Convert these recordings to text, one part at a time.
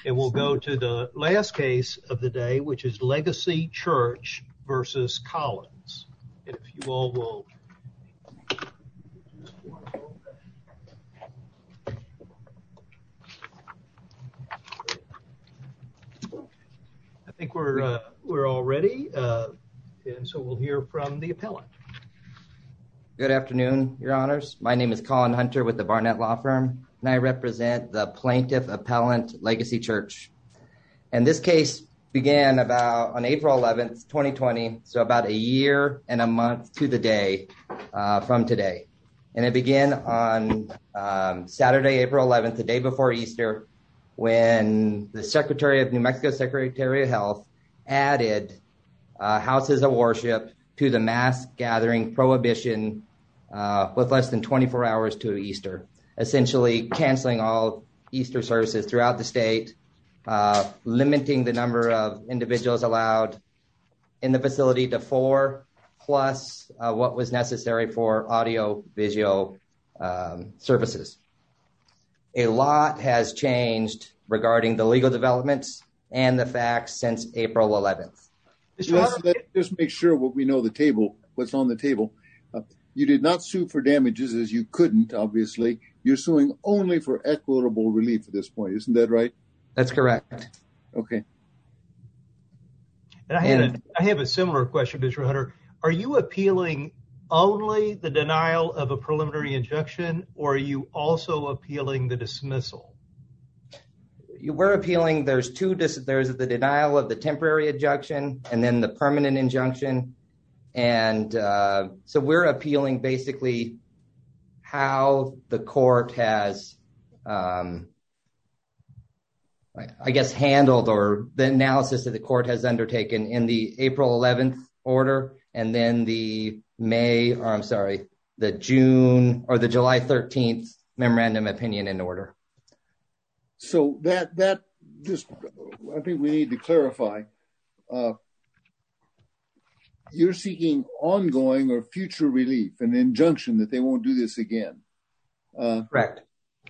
And we'll go to the last case of the day, which is Legacy Church versus Collins. And if you all will. I think we're all ready. And so we'll hear from the appellant. Good afternoon, Your Honors. My name is Colin Hunter with the Barnett Law Firm, and I represent the plaintiff appellant Legacy Church. And this case began on April 11th, 2020, so about a year and a month to the day from today. And it began on Saturday, April 11th, the day before Easter, when the Secretary of New Mexico, Secretary of Health, added houses of worship to the mass gathering prohibition with less than 24 hours to Easter, essentially canceling all Easter services throughout the state, limiting the number of individuals allowed in the facility to 4, plus what was necessary for audio-visual services. A lot has changed regarding the legal developments and the facts since April 11th. Let's just make sure we know what's on the table. You did not sue for damages, as you couldn't, obviously. You're suing only for equitable relief at this point. Isn't that right? That's correct. Okay. And I have a similar question, Mr. Hunter. Are you appealing only the denial of a preliminary injunction, or are you also appealing the dismissal? We're appealing. There's the denial of the temporary injunction and then the permanent injunction. And so we're appealing basically how the court has, handled, or the analysis that the court has undertaken in the April 11th order, and then the June or the July 13th memorandum opinion in order. So that just, I think we need to clarify. You're seeking ongoing or future relief, an injunction that they won't do this again. Correct.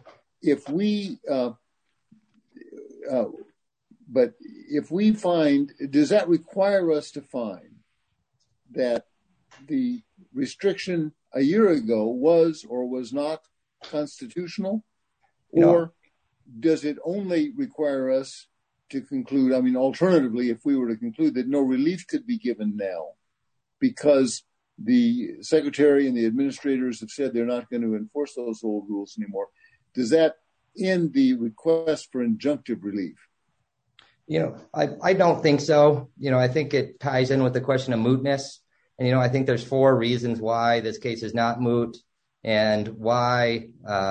But if we find, does that require us to find that the restriction a year ago was or was not constitutional? No. Or does it only require us to conclude, alternatively, if we were to conclude that no relief could be given now because the secretary and the administrators have said they're not going to enforce those old rules anymore, does that end the request for injunctive relief? I don't think so. I think it ties in with the question of mootness. And, I think there's 4 reasons why this case is not moot, and why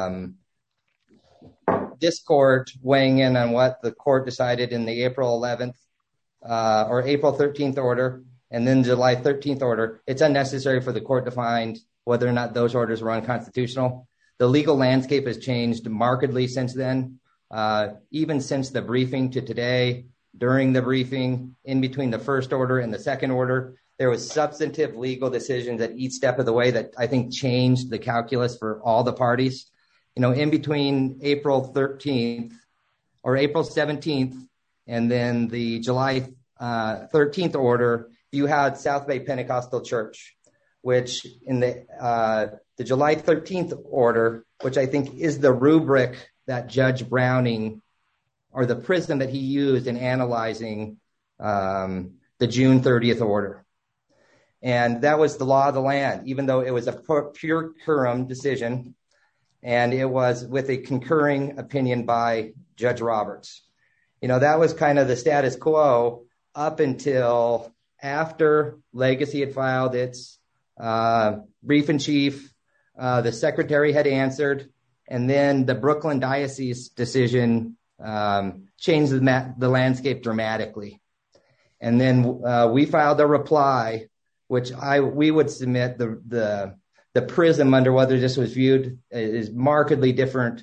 this court, weighing in on what the court decided in the April 11th or April 13th order, and then July 13th order, it's unnecessary for the court to find whether or not those orders were unconstitutional. The legal landscape has changed markedly since then, even since the briefing to today. During the briefing, in between the first order and the second order, there was substantive legal decisions at each step of the way that I think changed the calculus for all the parties. In between April 13th or April 17th and then the July 13th order, you had South Bay Pentecostal Church, which in the July 13th order, which I think is the rubric that Judge Browning, or the prism that he used in analyzing the June 30th order. And that was the law of the land, even though it was a pure curum decision, and it was with a concurring opinion by Judge Roberts. That was kind of the status quo up until after Legacy had filed its brief in chief, the secretary had answered, and then the Brooklyn Diocese decision changed the landscape dramatically. And then we filed a reply, which we would submit the prism under whether this was viewed is markedly different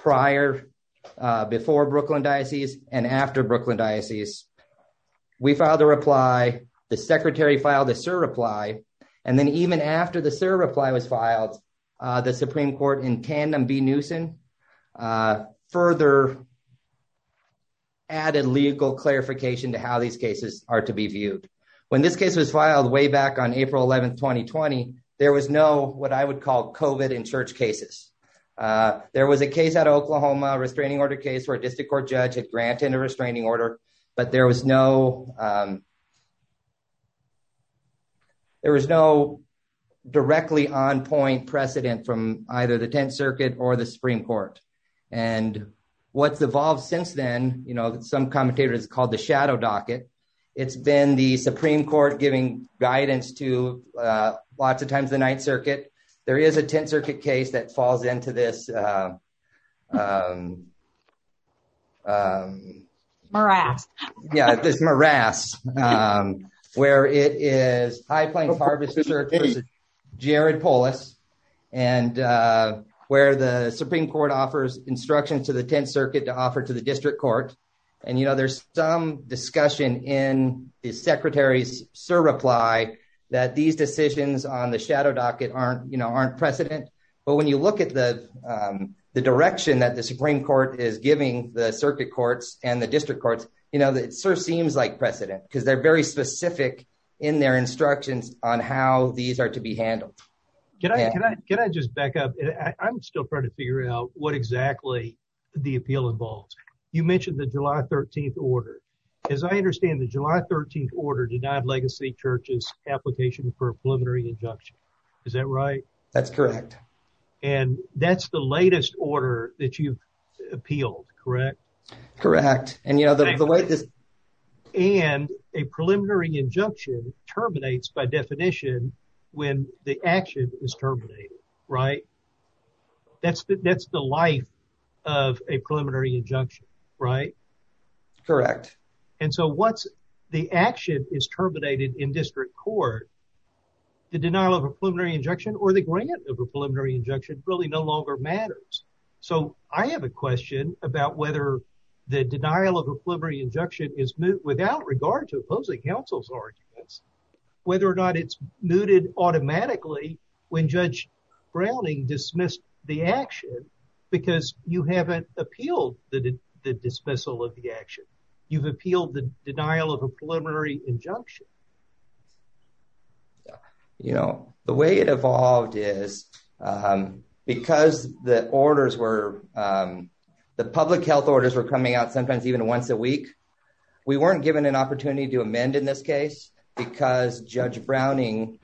before Brooklyn Diocese and after Brooklyn Diocese. We filed a reply, the secretary filed a surreply, and then even after the surreply was filed, the Supreme Court in tandem v. Newsom further added legal clarification to how these cases are to be viewed. When this case was filed way back on April 11th, 2020, there was no what I would call COVID in church cases. There was a case out of Oklahoma, a restraining order case where a district court judge had granted a restraining order, but there was no directly on point precedent from either the 10th Circuit or the Supreme Court. And what's evolved since then, some commentators called the shadow docket. It's been the Supreme Court giving guidance to lots of times the 9th Circuit. There is a 10th Circuit case that falls into this morass. This morass, where it is High Plains Harvest Church versus Jared Polis, and where the Supreme Court offers instructions to the 10th Circuit to offer to the district court. And, there's some discussion in the secretary's surreply that these decisions on the shadow docket aren't precedent. But when you look at the direction that the Supreme Court is giving the circuit courts and the district courts, it sort of seems like precedent because they're very specific in their instructions on how these are to be handled. Can I just back up? I'm still trying to figure out what exactly the appeal involves. You mentioned the July 13th order. As I understand, the July 13th order denied Legacy Church's application for a preliminary injunction. Is that right? That's correct. And that's the latest order that you've appealed, correct? Correct. And, the way this... And a preliminary injunction terminates by definition when the action is terminated, right? That's the life of a preliminary injunction, right? Correct. And so once the action is terminated in district court, the denial of a preliminary injunction or the grant of a preliminary injunction really no longer matters. So I have a question about whether the denial of a preliminary injunction is moot without regard to opposing counsel's arguments, whether or not it's mooted automatically when Judge Browning dismissed the action because you haven't appealed the dismissal of the action. You've appealed the denial of a preliminary injunction. The way it evolved is because the orders were, the public health orders were coming out sometimes even once a week. We weren't given an opportunity to amend in this case because Judge Browning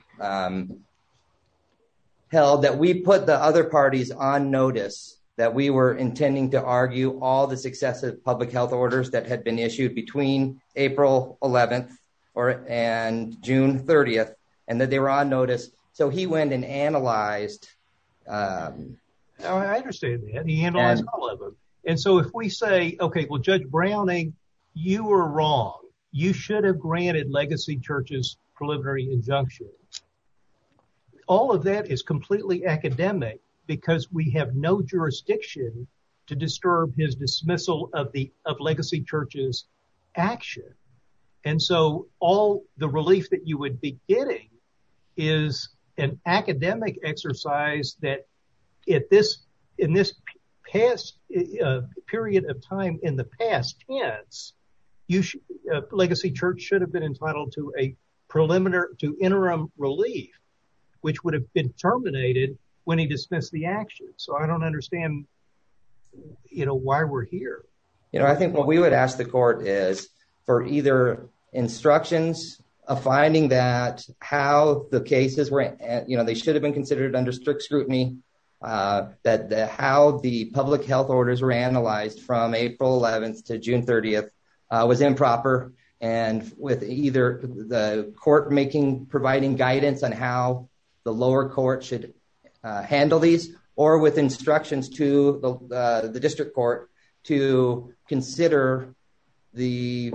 held that we put the other parties on notice that we were intending to argue all the successive public health orders that had been issued between April 11th and June 30th, and that they were on notice. So he went and analyzed. I understand that. He analyzed all of them. And so if we say, okay, well, Judge Browning, you were wrong. You should have granted Legacy Church's preliminary injunction. All of that is completely academic because we have no jurisdiction to disturb his dismissal of Legacy Church's action. And so all the relief that you would be getting is an academic exercise that in this past period of time in the past tense, Legacy Church should have been entitled to interim relief, which would have been terminated when he dismissed the action. So I don't understand, why we're here. I think what we would ask the court is for either instructions, a finding that how the cases were, they should have been considered under strict scrutiny, how the public health orders were analyzed from April 11th to June 30th was improper, and with either the court providing guidance on how the lower court should handle these, or with instructions to the district court to consider the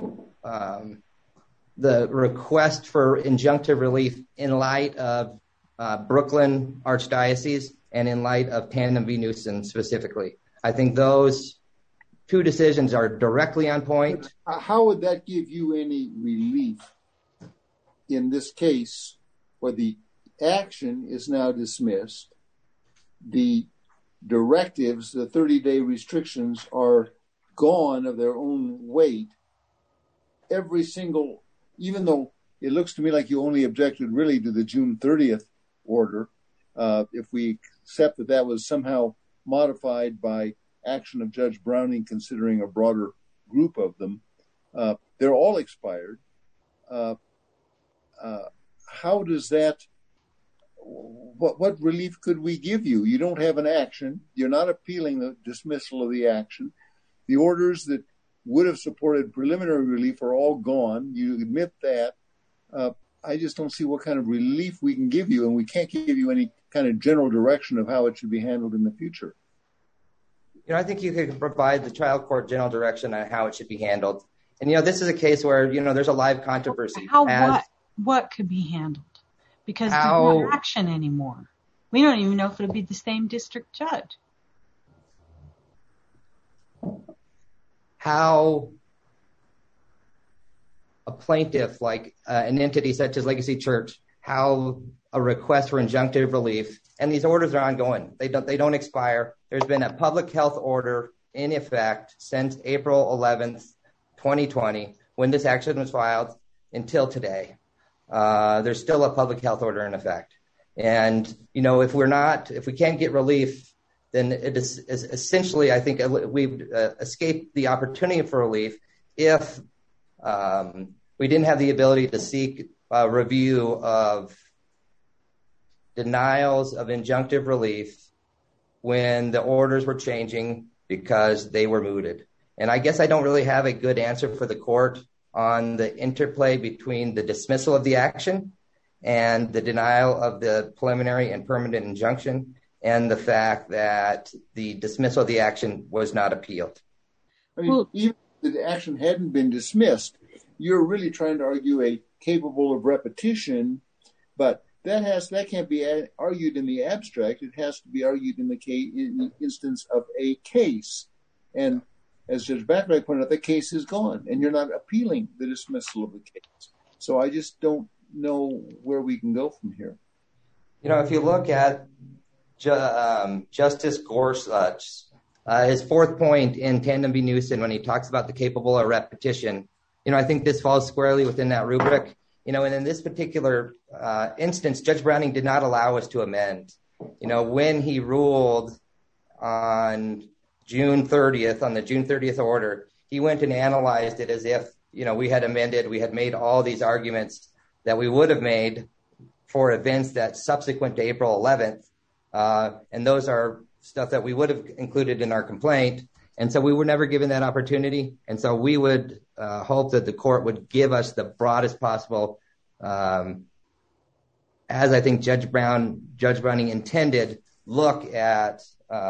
request for injunctive relief in light of Brooklyn Archdiocese and in light of Tandem v. Newsom specifically. I think those two decisions are directly on point. How would that give you any relief in this case where the action is now dismissed, the directives, the 30-day restrictions are gone of their own weight, every single, even though it looks to me like you only objected really to the June 30th order, if we accept that that was somehow modified by action of Judge Browning, considering a broader group of them, they're all expired. How does that, what relief could we give you? You don't have an action. You're not appealing the dismissal of the action. The orders that would have supported preliminary relief are all gone. You admit that. I just don't see what kind of relief we can give you, and we can't give you any kind of general direction of how it should be handled in the future. I think you could provide the trial court general direction on how it should be handled. And, this is a case where, there's a live controversy. What could be handled? Because there's no action anymore. We don't even know if it'll be the same district judge. How a plaintiff, like an entity such as Legacy Church, how a request for injunctive relief, and these orders are ongoing. They don't expire. There's been a public health order in effect since April 11th, 2020, when this action was filed, until today. There's still a public health order in effect. And, if we can't get relief, then it is essentially, I think we've escaped the opportunity for relief if we didn't have the ability to seek a review of denials of injunctive relief when the orders were changing because they were mooted. And I guess I don't really have a good answer for the court on the interplay between the dismissal of the action and the denial of the preliminary and permanent injunction, and the fact that the dismissal of the action was not appealed. I mean, even if the action hadn't been dismissed, you're really trying to argue a capable of repetition, but that can't be argued in the abstract. It has to be argued in the instance of a case. And as Judge Bacharach pointed out, the case is gone, and you're not appealing the dismissal of the case. So I just don't know where we can go from here. If you look at Justice Gorsuch, his fourth point in Tandem v. Newsom, when he talks about the capable of repetition, I think this falls squarely within that rubric. And in this particular instance, Judge Browning did not allow us to amend. When he ruled on June 30th, on the June 30th order, he went and analyzed it as if, we had amended, we had made all these arguments that we would have made for events that subsequent to April 11th. And those are stuff that we would have included in our complaint. And so we were never given that opportunity. And so we would hope that the court would give us the broadest possible, as I think Judge Browning intended, look at,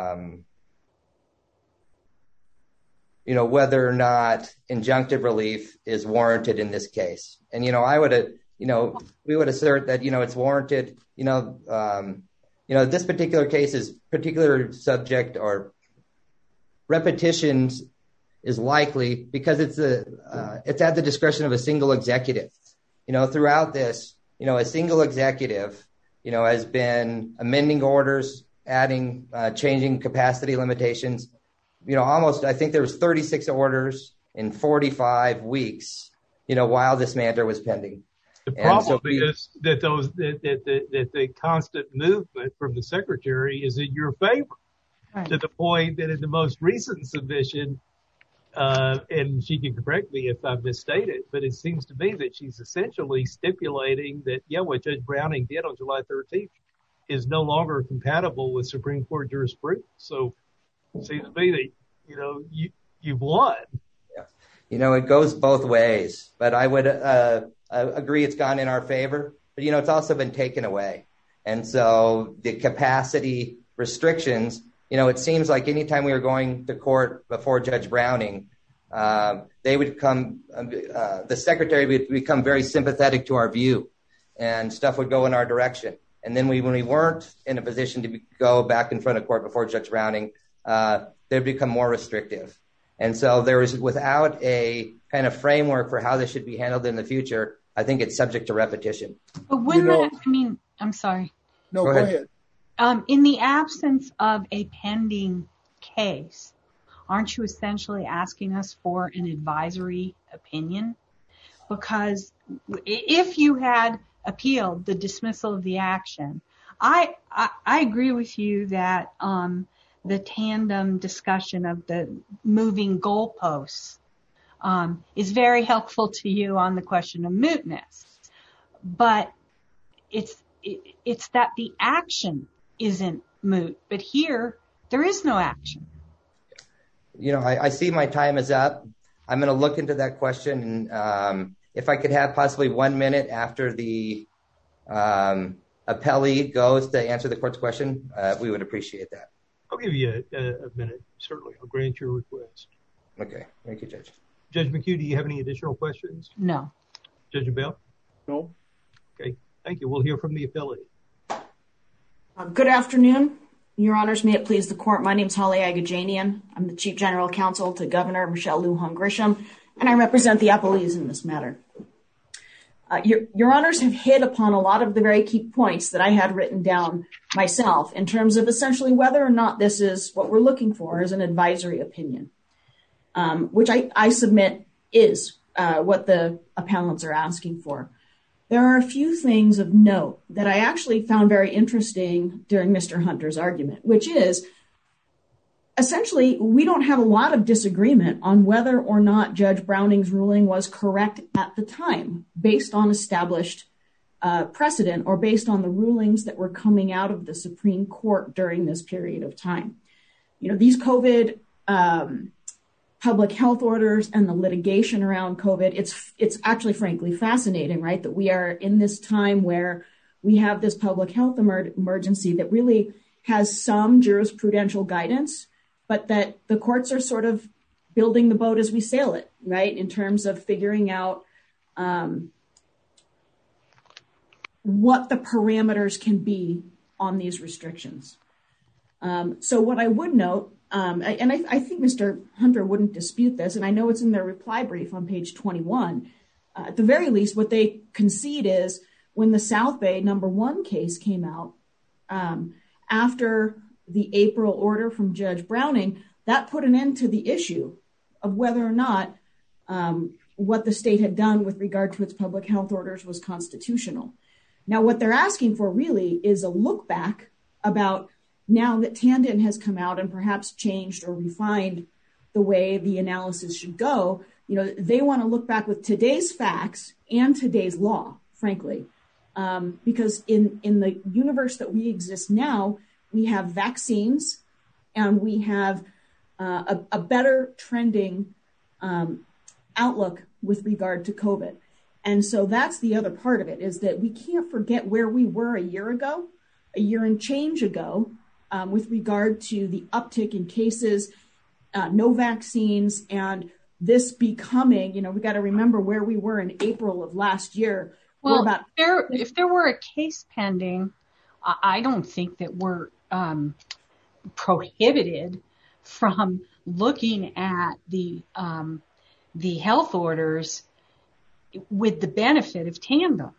whether or not injunctive relief is warranted in this case. And, we would assert that, it's warranted, this particular case is particular subject or repetitions is likely because it's at the discretion of a single executive. Throughout this, a single executive, has been amending orders, adding, changing capacity limitations. I think there was 36 orders in 45 weeks, while this matter was pending. The problem is that the constant movement from the secretary is in your favor, right, to the point that in the most recent submission, and she can correct me if I've misstated, but it seems to me that she's essentially stipulating that, what Judge Browning did on July 13th is no longer compatible with Supreme Court jurisprudence. So it seems to me that, you've won. Yeah. It goes both ways, but I would agree it's gone in our favor, but, it's also been taken away. And so the capacity restrictions, it seems like anytime we were going to court before Judge Browning, they would come, the secretary would become very sympathetic to our view and stuff would go in our direction. And then when we weren't in a position to go back in front of court before Judge Browning, they'd become more restrictive. And so there is, without a kind of framework for how this should be handled in the future, I think it's subject to repetition. But I'm sorry. No, go ahead. In the absence of a pending case, aren't you essentially asking us for an advisory opinion? Because if you had appealed the dismissal of the action, I agree with you that the tandem discussion of the moving goalposts is very helpful to you on the question of mootness. But it's that the action isn't moot. But here, there is no action. I see my time is up. I'm going to look into that question. And if I could have possibly 1 minute after the appellee goes to answer the court's question, we would appreciate that. I'll give you a minute. Certainly. I'll grant your request. Okay. Thank you, Judge. Judge McHugh, do you have any additional questions? No. Judge Abell? No. Okay. Thank you. We'll hear from the appellee. Good afternoon. Your Honors, may it please the court. My name is Holly Agajanian. I'm the Chief General Counsel to Governor Michelle Lujan Grisham, and I represent the appellees in this matter. Your Honors have hit upon a lot of the very key points that I had written down myself in terms of essentially whether or not this is what we're looking for as an advisory opinion, which I submit is what the appellants are asking for. There are a few things of note that I actually found very interesting during Mr. Hunter's argument, which is essentially we don't have a lot of disagreement on whether or not Judge Browning's ruling was correct at the time based on established precedent or based on the rulings that were coming out of the Supreme Court during this period of time. These COVID public health orders and the litigation around COVID, it's actually frankly fascinating, right? That we are in this time where we have this public health emergency that really has some jurisprudential guidance, but that the courts are sort of building the boat as we sail it, right? In terms of figuring out what the parameters can be on these restrictions. So what I would note, and I think Mr. Hunter wouldn't dispute this, and I know it's in their reply brief on page 21. At the very least, what they concede is when the South Bay #1 case came out, after the April order from Judge Browning, that put an end to the issue of whether or not what the state had done with regard to its public health orders was constitutional. Now, what they're asking for really is a look back about now that Tandon has come out and perhaps changed or refined the way the analysis should go. They want to look back with today's facts and today's law, frankly, because in the universe that we exist now, we have vaccines and we have a better trending outlook with regard to COVID. And so that's the other part of it, is that we can't forget where we were a year and change ago, with regard to the uptick in cases, no vaccines, and this becoming, we got to remember where we were in April of last year. Well, if there were a case pending, I don't think that we're prohibited from looking at the health orders with the benefit of Tandem.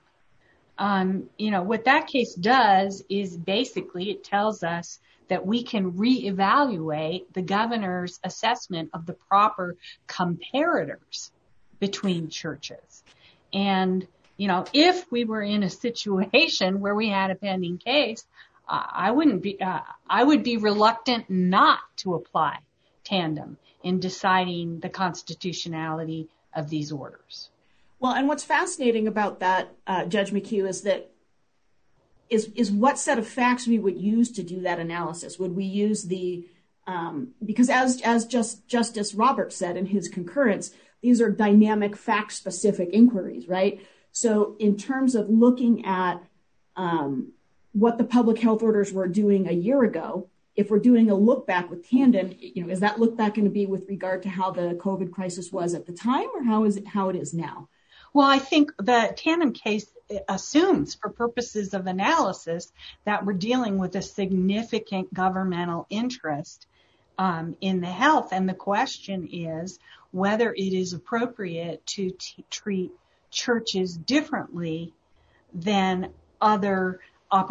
What that case does is basically it tells us that we can reevaluate the governor's assessment of the proper comparators between churches. And, if we were in a situation where we had a pending case, I would be reluctant not to apply Tandem in deciding the constitutionality of these orders. Well, and what's fascinating about that, Judge McHugh, is what set of facts we would use to do that analysis. Would we use because as Justice Roberts said in his concurrence, these are dynamic fact-specific inquiries, right? So in terms of looking at what the public health orders were doing a year ago, if we're doing a look back with Tandem, is that look back going to be with regard to how the COVID crisis was at the time, or how it is now? Well, I think the Tandem case assumes, for purposes of analysis, that we're dealing with a significant governmental interest in the health. And the question is whether it is appropriate to treat churches differently than other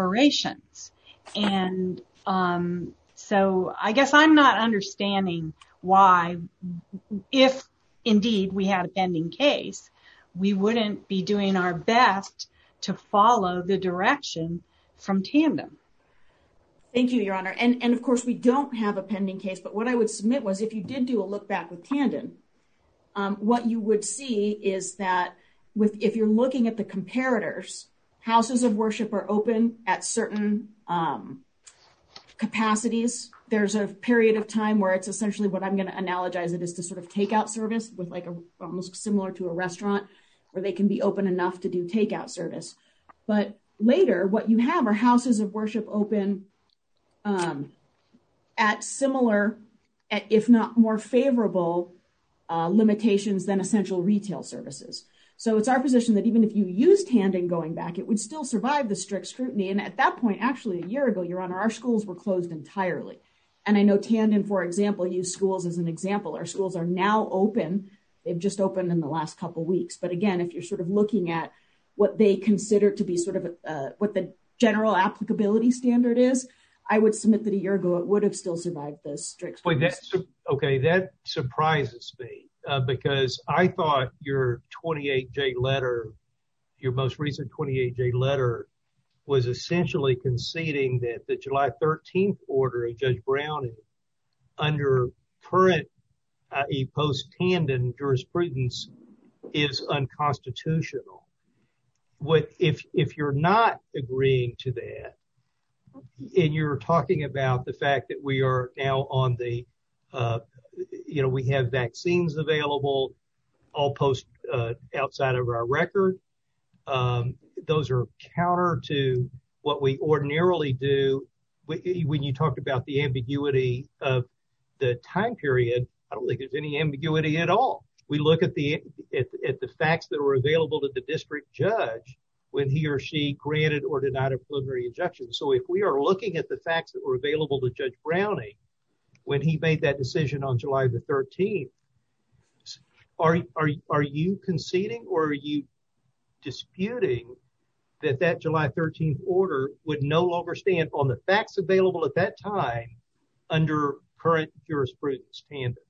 operations. And so I guess I'm not understanding why, if indeed we had a pending case, we wouldn't be doing our best to follow the direction from Tandem. Thank you, Your Honor. And of course, we don't have a pending case, but what I would submit was if you did do a look back with Tandem, what you would see is that if you're looking at the comparators, houses of worship are open at certain capacities. There's a period of time where it's essentially what I'm going to analogize it as to sort of takeout service with like almost similar to a restaurant where they can be open enough to do takeout service. But later, what you have are houses of worship open at similar, if not more favorable limitations than essential retail services. So it's our position that even if you use Tandem going back, it would still survive the strict scrutiny. And at that point, actually a year ago, Your Honor, our schools were closed entirely. And I know Tandem, for example, used schools as an example. Our schools are now open. They've just opened in the last couple of weeks. But again, if you're sort of looking at what they consider to be sort of what the general applicability standard is, I would submit that a year ago, it would have still survived the strict scrutiny. That surprises me. Because I thought your 28J letter, your most recent 28J letter, was essentially conceding that the July 13th order of Judge Browning under current post-Tandem jurisprudence is unconstitutional. If you're not agreeing to that, and you're talking about the fact that we are now on the we have vaccines available, all outside of our record. Those are counter to what we ordinarily do. When you talked about the ambiguity of the time period, I don't think there's any ambiguity at all. We look at the facts that were available to the district judge when he or she granted or denied a preliminary injunction. So if we are looking at the facts that were available to Judge Browning when he made that decision on July the 13th, are you conceding or are you disputing that July 13th order would no longer stand on the facts available at that time under current jurisprudence Tandem?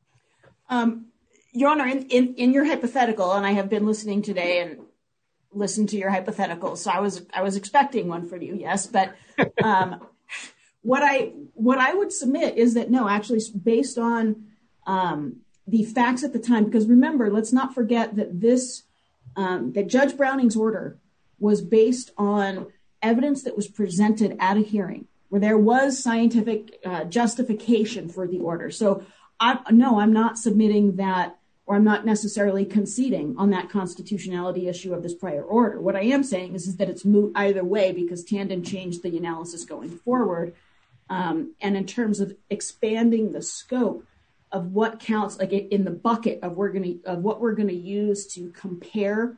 Your Honor, in your hypothetical, and I have been listening today and listened to your hypothetical, so I was expecting one from you, yes, but what I would submit is that no, actually based on the facts at the time, because remember, let's not forget that that Judge Browning's order was based on evidence that was presented at a hearing where there was scientific justification for the order. So I'm not submitting that, or I'm not necessarily conceding on that constitutionality issue of this prior order. What I am saying is that it's moot either way because Tandem changed the analysis going forward. And in terms of expanding the scope of what counts, like in the bucket of what we're gonna use to compare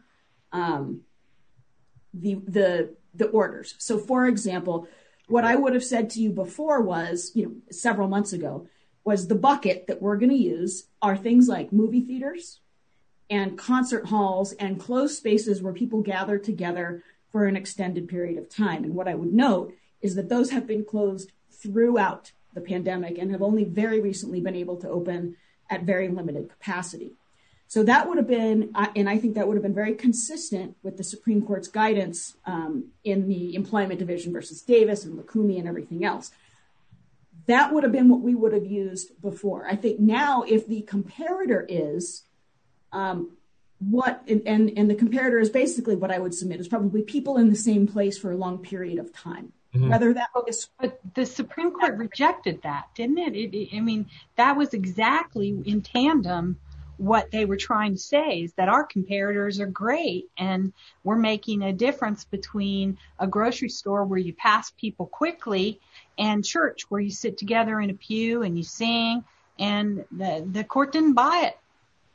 the orders. So, for example, what I would have said to you before was, several months ago, was the bucket that we're going to use are things like movie theaters and concert halls and closed spaces where people gather together for an extended period of time. And what I would note is that those have been closed throughout the pandemic and have only very recently been able to open at very limited capacity. So that would have been, and I think that would have been very consistent with the Supreme Court's guidance in the Employment Division versus Davis and Lukumi and everything else. That would have been what we would have used before. I think now if the comparator is and the comparator is basically what I would submit is probably people in the same place for a long period of time. Mm-hmm. Whether that is, but the Supreme Court rejected that, didn't it? That was exactly in Tandem what they were trying to say is that our comparators are great and we're making a difference between a grocery store where you pass people quickly and church where you sit together in a pew and you sing, and the court didn't buy it.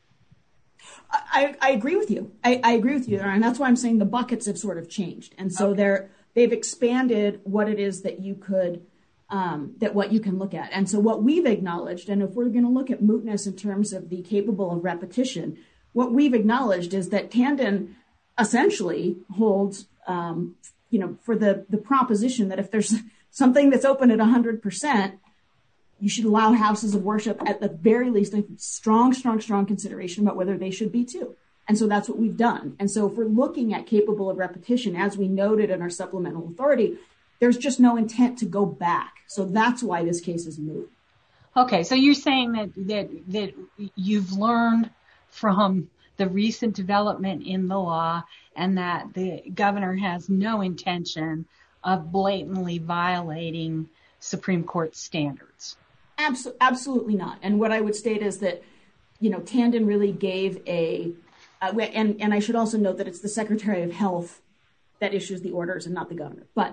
I agree with you. I agree with you, and that's why I'm saying the buckets have sort of changed. And so they've expanded what it is that you could what you can look at. And so what we've acknowledged, and if we're going to look at mootness in terms of the capable of repetition, what we've acknowledged is that Tandem essentially holds, for the proposition that if there's something that's open at 100%, you should allow houses of worship at the very least a strong consideration about whether they should be too. And so that's what we've done. And so if we're looking at capable of repetition, as we noted in our supplemental authority, there's just no intent to go back. So that's why this case is moot. Okay, so you're saying that you've learned from the recent development in the law and that the governor has no intention of blatantly violating Supreme Court standards. Absolutely not. And what I would state is that, Tandon really gave and I should also note that it's the Secretary of Health that issues the orders and not the governor. But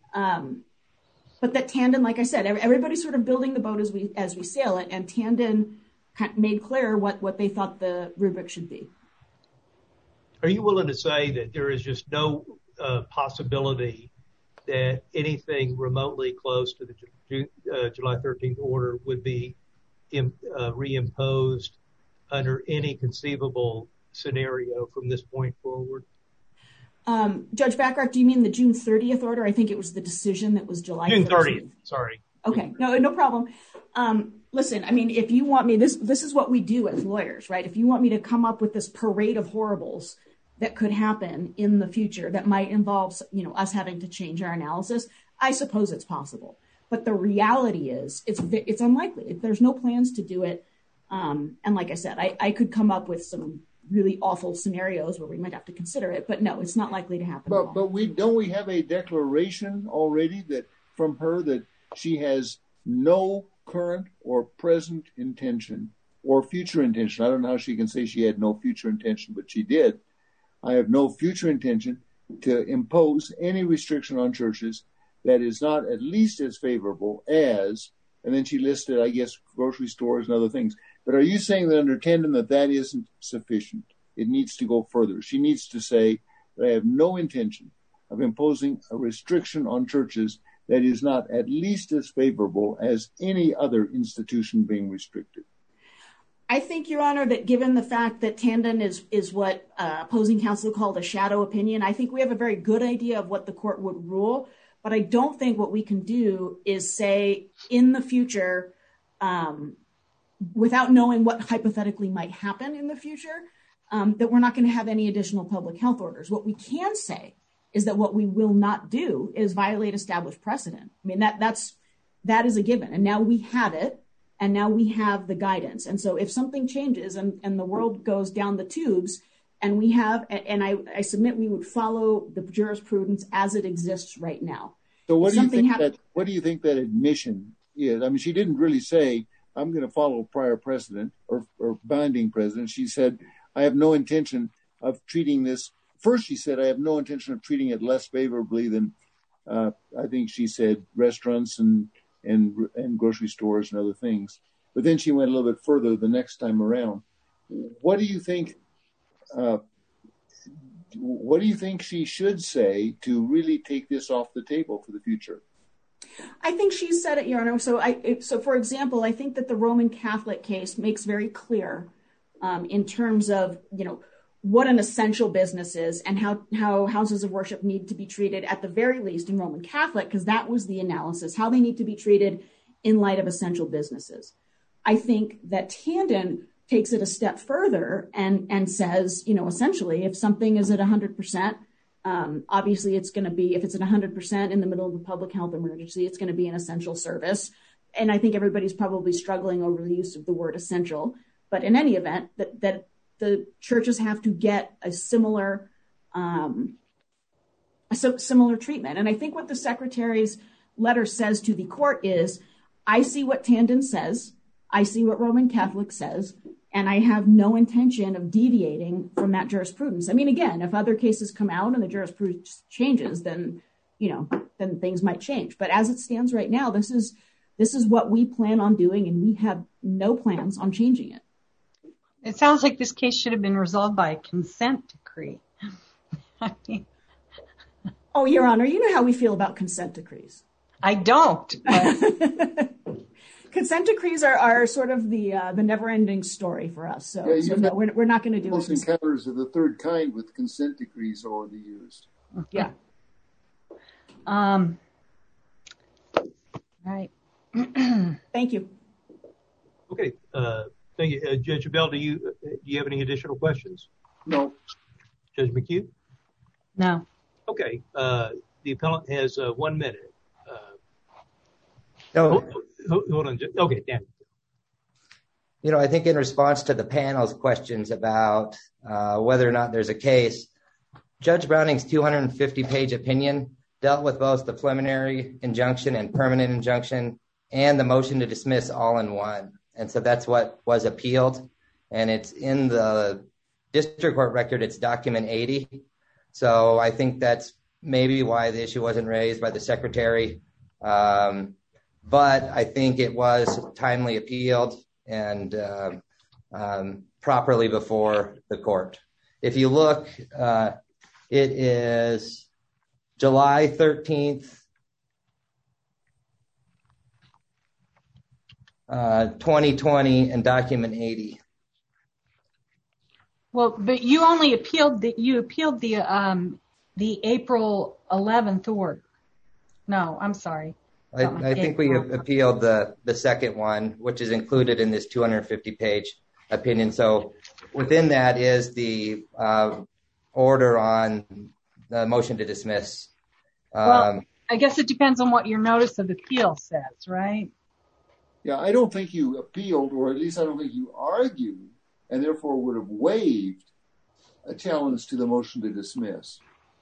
that Tandon, like I said, everybody's sort of building the boat as we sail it, and Tandon made clear what they thought the rubric should be. Are you willing to say that there is just no possibility that anything remotely close to the July 13th order would be reimposed under any conceivable scenario from this point forward? Judge Bacharach, do you mean the June 30th order? I think it was the decision that was July 13th. June 30th, sorry. Okay, no problem. Listen, I mean, if you want me, this is what we do as lawyers, right? If you want me to come up with this parade of horribles that could happen in the future that might involve, us having to change our analysis, I suppose it's possible. But the reality is it's unlikely. There's no plans to do it. And like I said, I could come up with some really awful scenarios where we might have to consider it, but no, it's not likely to happen. But don't we have a declaration already that from her that she has no current or present intention or future intention? I don't know how she can say she had no future intention, but she did. I have no future intention to impose any restriction on churches that is not at least as favorable as, and then she listed, I guess, grocery stores and other things. But are you saying that under Tandon that isn't sufficient? It needs to go further. She needs to say that I have no intention of imposing a restriction on churches that is not at least as favorable as any other institution being restricted. I think, Your Honor, that given the fact that Tandon is what opposing counsel called a shadow opinion, I think we have a very good idea of what the court would rule. But I don't think what we can do is say in the future, without knowing what hypothetically might happen in the future, that we're not going to have any additional public health orders. What we can say is that what we will not do is violate established precedent. I mean, that is a given. And now we have it, and now we have the guidance. And so if something changes and the world goes down the tubes, and we have, and I submit we would follow the jurisprudence as it exists right now. So what do you think that admission is? I mean, she didn't really say, I'm going to follow prior precedent or binding precedent. She said, I have no intention of treating this. First, she said, I have no intention of treating it less favorably than, I think she said, restaurants and grocery stores and other things. But then she went a little bit further the next time around. What do you think she should say to really take this off the table for the future? I think she said it, Your Honor. So for example, I think that the Roman Catholic case makes very clear in terms of, what an essential business is and how houses of worship need to be treated at the very least in Roman Catholic, because that was the analysis, how they need to be treated in light of essential businesses. I think that Tandon takes it a step further and says, essentially, if something is at 100%, obviously it's going to be, if it's at 100% in the middle of a public health emergency, it's going to be an essential service. And I think everybody's probably struggling over the use of the word essential. But in any event, that the churches have to get a similar treatment. And I think what the secretary's letter says to the court is, I see what Tandon says, I see what Roman Catholic says, and I have no intention of deviating from that jurisprudence. I mean, again, if other cases come out and the jurisprudence changes, then things might change. But as it stands right now, this is what we plan on doing, and we have no plans on changing it. It sounds like this case should have been resolved by a consent decree. Oh, Your Honor, you know how we feel about consent decrees. I don't. But... Consent decrees are sort of the never-ending story for us. So, no, we're not going to do it. Most encounters of the third kind with consent decrees already used. Yeah. Right. Thank you. Okay. Thank you. Judge Abell, do you have any additional questions? No. Judge McHugh? No. Okay. The appellant has 1 minute. No. Hold on. Okay, Dan. I think in response to the panel's questions about whether or not there's a case, Judge Browning's 250-page opinion dealt with both the preliminary injunction and permanent injunction and the motion to dismiss all in one. And so that's what was appealed. And it's in the district court record, it's document 80. So I think that's maybe why the issue wasn't raised by the secretary. But I think it was timely appealed and properly before the court. If you look, it is July 13th, 2020 and document 80. Well, but you only appealed the April 11th order. No, I'm sorry. I think we appealed the second one, which is included in this 250-page opinion. So within that is the order on the motion to dismiss. Well, I guess it depends on what your notice of appeal says, right? Yeah, I don't think you appealed, or at least I don't think you argued, and therefore would have waived a challenge to the motion to dismiss.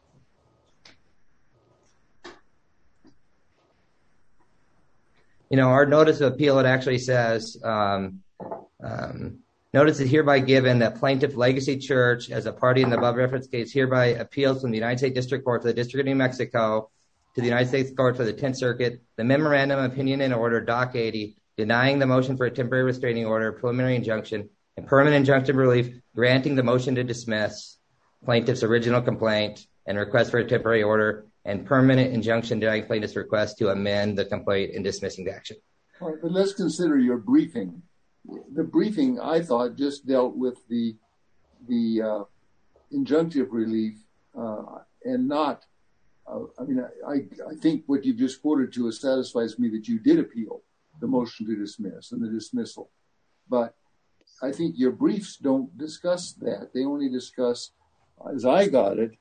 Our notice of appeal, it actually says, notice is hereby given that Plaintiff Legacy Church, as a party in the above reference case, hereby appeals from the United States District Court for the District of New Mexico to the United States Court for the 10th Circuit, the memorandum opinion and order, Doc 80, denying the motion for a temporary restraining order, preliminary injunction, and permanent injunctive relief, granting the motion to dismiss plaintiff's original complaint and request for a temporary order, and permanent injunction denying plaintiff's request to amend the complaint and dismissing the action. All right, but let's consider your briefing. The briefing, I thought, just dealt with the injunctive relief and not, I think what you've just quoted to us satisfies me that you did appeal the motion to dismiss and the dismissal. But I think your briefs don't discuss that. They only discuss, as I got it,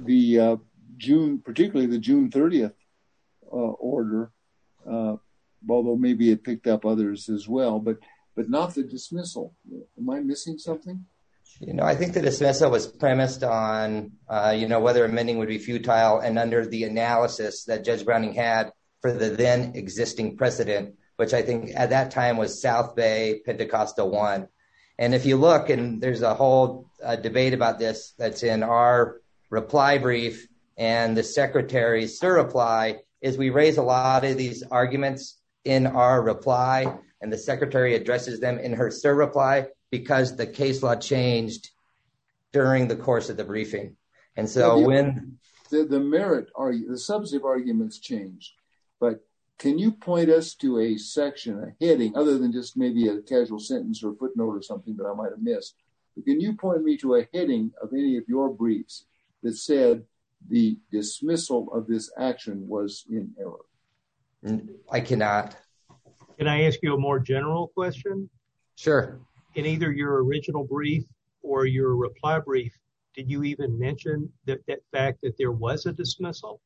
particularly the June 30th order, although maybe it picked up others as well, but not the dismissal. Am I missing something? I think the dismissal was premised on, whether amending would be futile and under the analysis that Judge Browning had for the then existing precedent, which I think at that time was South Bay Pentecostal 1. And if you look, and there's a whole debate about this that's in our reply brief and the secretary's reply, is we raise a lot of these arguments in our reply, and the secretary addresses them in her reply because the case law changed during the course of the briefing. And so when the merit, the substantive arguments changed, but can you point us to a section, a heading, other than just maybe a casual sentence or footnote or something that I might have missed? But can you point me to a heading of any of your briefs that said the dismissal of this action was in error? I cannot. Can I ask you a more general question? Sure. In either your original brief or your reply brief, did you even mention that fact that there was a dismissal?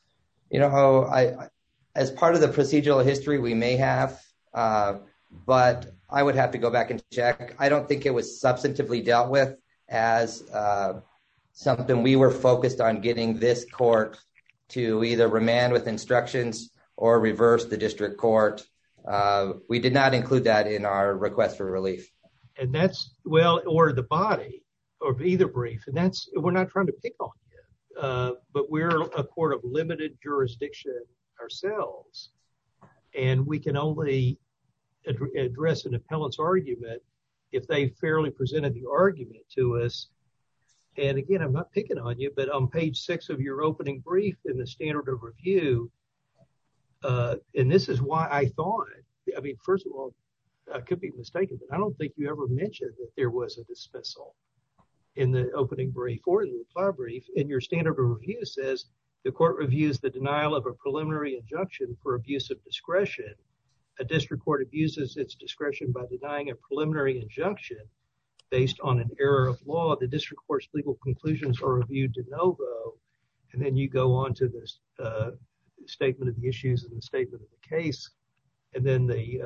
As part of the procedural history, we may have, but I would have to go back and check. I don't think it was substantively dealt with as something we were focused on getting this court to either remand with instructions or reverse the district court. We did not include that in our request for relief. And or the body of either brief. And we're not trying to pick on you, but we're a court of limited jurisdiction ourselves. And we can only address an appellant's argument if they fairly presented the argument to us. And again, I'm not picking on you, but on page 6 of your opening brief in the standard of review, and this is why I thought, first of all, I could be mistaken, but I don't think you ever mentioned that there was a dismissal in the opening brief or in the reply brief. And your standard of review says the court reviews the denial of a preliminary injunction for abuse of discretion a district court abuses its discretion by denying a preliminary injunction based on an error of law, the district court's legal conclusions are reviewed de novo. And then you go on to this statement of the issues and the statement of the case. And then the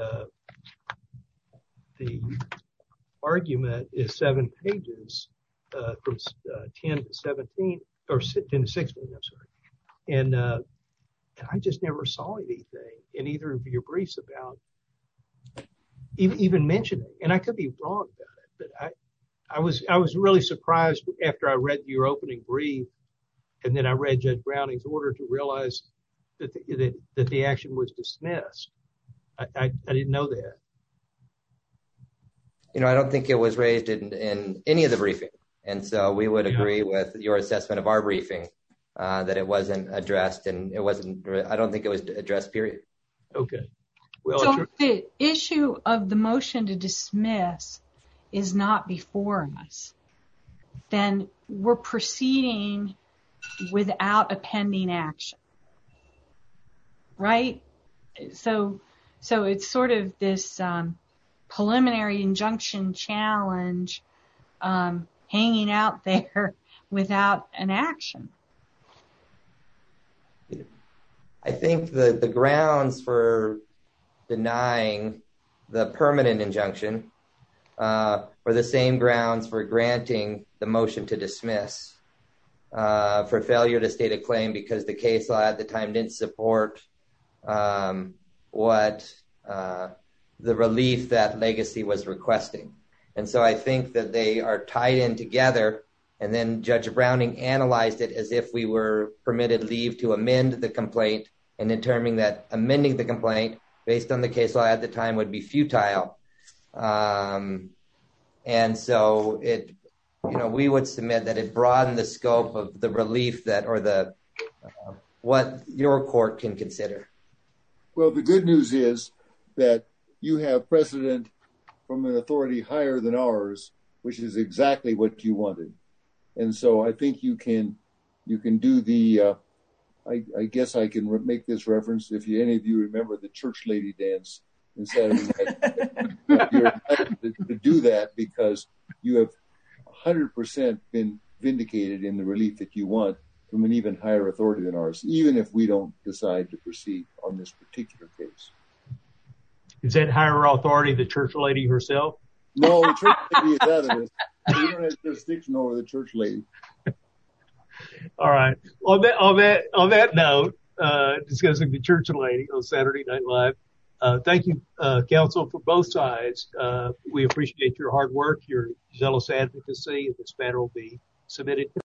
argument is 7 pages from 10 to 17, or 10 to 16, I'm sorry. And I just never saw anything in either of your briefs about even mentioning, and I could be wrong about it, but I was really surprised after I read your opening brief, and then I read Judge Browning's order to realize that the action was dismissed. I didn't know that. I don't think it was raised in any of the briefing. And so we would agree with your assessment of our briefing, that it wasn't addressed, and I don't think it was addressed, period. Okay. Well, so the issue of the motion to dismiss is not before us, then we're proceeding without a pending action, right? So it's sort of this preliminary injunction challenge hanging out there without an action. I think the grounds for denying the permanent injunction were the same grounds for granting the motion to dismiss for failure to state a claim, because the case law at the time didn't support what the relief that Legacy was requesting. And so I think that they are tied in together, and then Judge Browning analyzed it as if we were permitted leave to amend the complaint, and determining that amending the complaint based on the case law at the time would be futile. And so we would submit that it broadened the scope of the relief what your court can consider. Well, the good news is that you have precedent from an authority higher than ours, which is exactly what you wanted. And so I think you can do the, I guess I can make this reference. If any of you remember the church lady dance in Saturday night, you're entitled to do that because you have 100% been vindicated in the relief that you want from an even higher authority than ours, even if we don't decide to proceed on this particular case. Is that higher authority the church lady herself? No, the church lady is out of this. We don't have jurisdiction over the church lady. All right. On that note, discussing the church lady on Saturday Night Live. Thank you, counsel, for both sides. We appreciate your hard work, your zealous advocacy, and this matter will be submitted.